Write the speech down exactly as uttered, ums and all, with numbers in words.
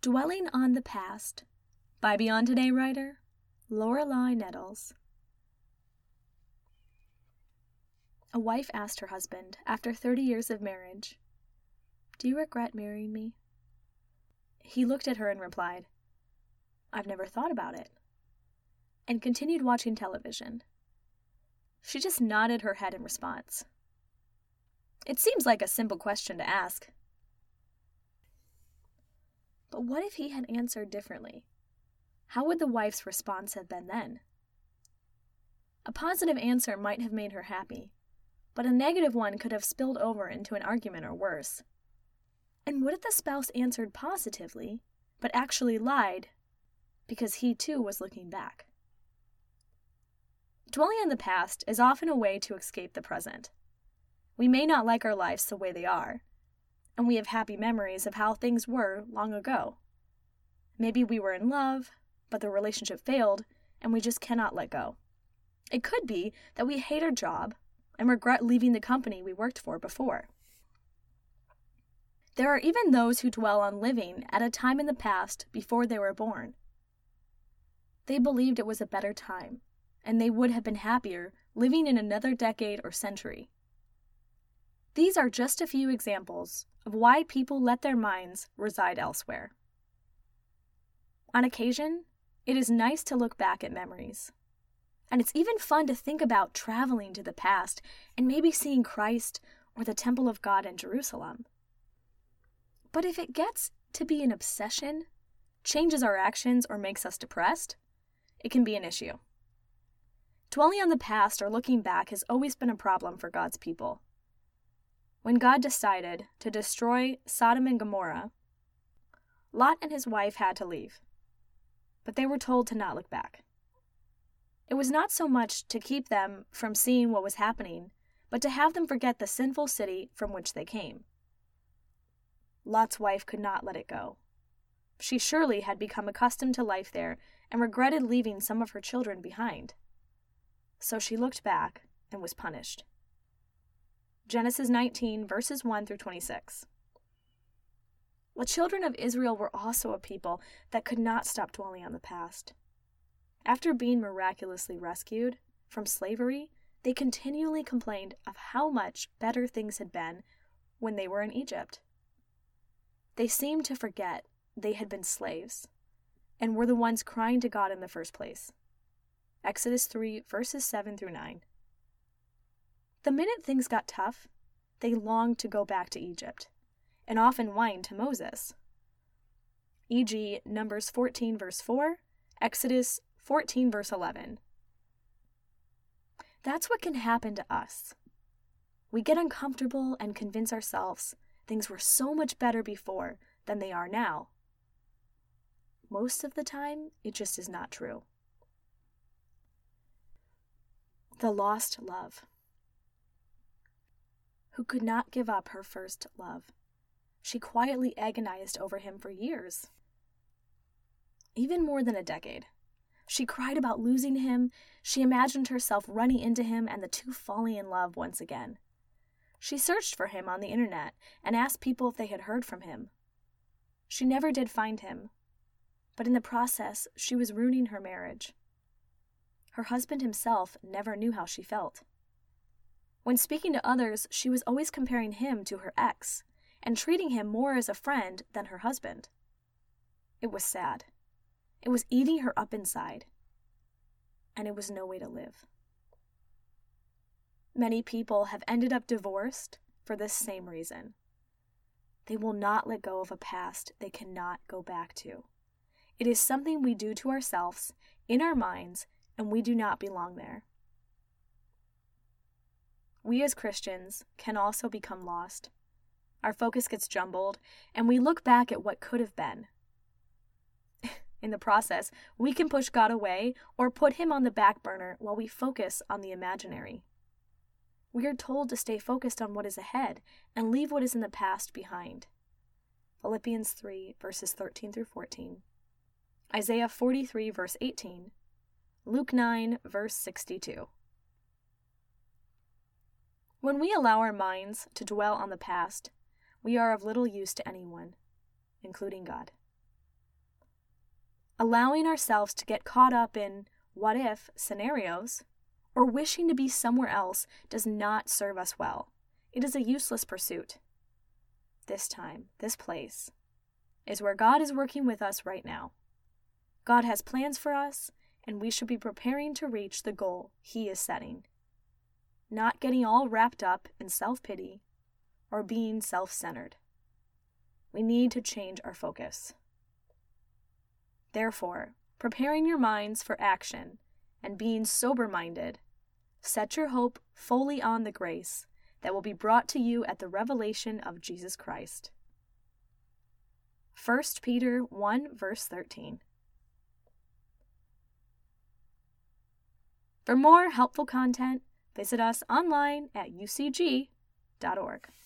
Dwelling on the Past by Beyond Today writer Lorelei Nettles. A wife asked her husband, after thirty years of marriage, "Do you regret marrying me?" He looked at her and replied, "I've never thought about it," and continued watching television. She just nodded her head in response. It seems like a simple question to ask. But what if he had answered differently? How would the wife's response have been then? A positive answer might have made her happy, but a negative one could have spilled over into an argument or worse. And what if the spouse answered positively, but actually lied because he too was looking back? Dwelling on the past is often a way to escape the present. We may not like our lives the way they are, and we have happy memories of how things were long ago. Maybe we were in love, but the relationship failed, and we just cannot let go. It could be that we hate our job and regret leaving the company we worked for before. There are even those who dwell on living at a time in the past before they were born. They believed it was a better time, and they would have been happier living in another decade or century. These are just a few examples of why people let their minds reside elsewhere. On occasion, it is nice to look back at memories. And it's even fun to think about traveling to the past and maybe seeing Christ or the Temple of God in Jerusalem. But if it gets to be an obsession, changes our actions, or makes us depressed, it can be an issue. Dwelling on the past or looking back has always been a problem for God's people. When God decided to destroy Sodom and Gomorrah, Lot and his wife had to leave, but they were told to not look back. It was not so much to keep them from seeing what was happening, but to have them forget the sinful city from which they came. Lot's wife could not let it go. She surely had become accustomed to life there and regretted leaving some of her children behind. So she looked back and was punished. Genesis nineteen, verses one through twenty-six. The children of Israel were also a people that could not stop dwelling on the past. After being miraculously rescued from slavery, they continually complained of how much better things had been when they were in Egypt. They seemed to forget they had been slaves and were the ones crying to God in the first place. Exodus three, verses seven through nine. The minute things got tough, they longed to go back to Egypt, and often whined to Moses. for example, Numbers fourteen, verse four, Exodus fourteen, verse eleven. That's what can happen to us. We get uncomfortable and convince ourselves things were so much better before than they are now. Most of the time, it just is not true. The lost love. Who could not give up her first love. She quietly agonized over him for years. Even more than a decade. She cried about losing him. She imagined herself running into him and the two falling in love once again. She searched for him on the internet and asked people if they had heard from him. She never did find him, but in the process, she was ruining her marriage. Her husband himself never knew how she felt. When speaking to others, she was always comparing him to her ex and treating him more as a friend than her husband. It was sad. It was eating her up inside, and it was no way to live. Many people have ended up divorced for this same reason. They will not let go of a past they cannot go back to. It is something we do to ourselves, in our minds, and we do not belong there. We as Christians can also become lost. Our focus gets jumbled, and we look back at what could have been. In the process, we can push God away or put him on the back burner while we focus on the imaginary. We are told to stay focused on what is ahead and leave what is in the past behind. Philippians three, verses thirteen through fourteen. Isaiah forty-three, verse eighteen. Luke nine, verse sixty-two. When we allow our minds to dwell on the past, we are of little use to anyone, including God. Allowing ourselves to get caught up in what if scenarios or wishing to be somewhere else does not serve us well. It is a useless pursuit. This time, this place, is where God is working with us right now. God has plans for us, and we should be preparing to reach the goal He is setting. Not getting all wrapped up in self-pity or being self-centered. We need to change our focus. Therefore, preparing your minds for action and being sober-minded, set your hope fully on the grace that will be brought to you at the revelation of Jesus Christ. First Peter one, verse thirteen. For more helpful content, visit us online at u c g dot org.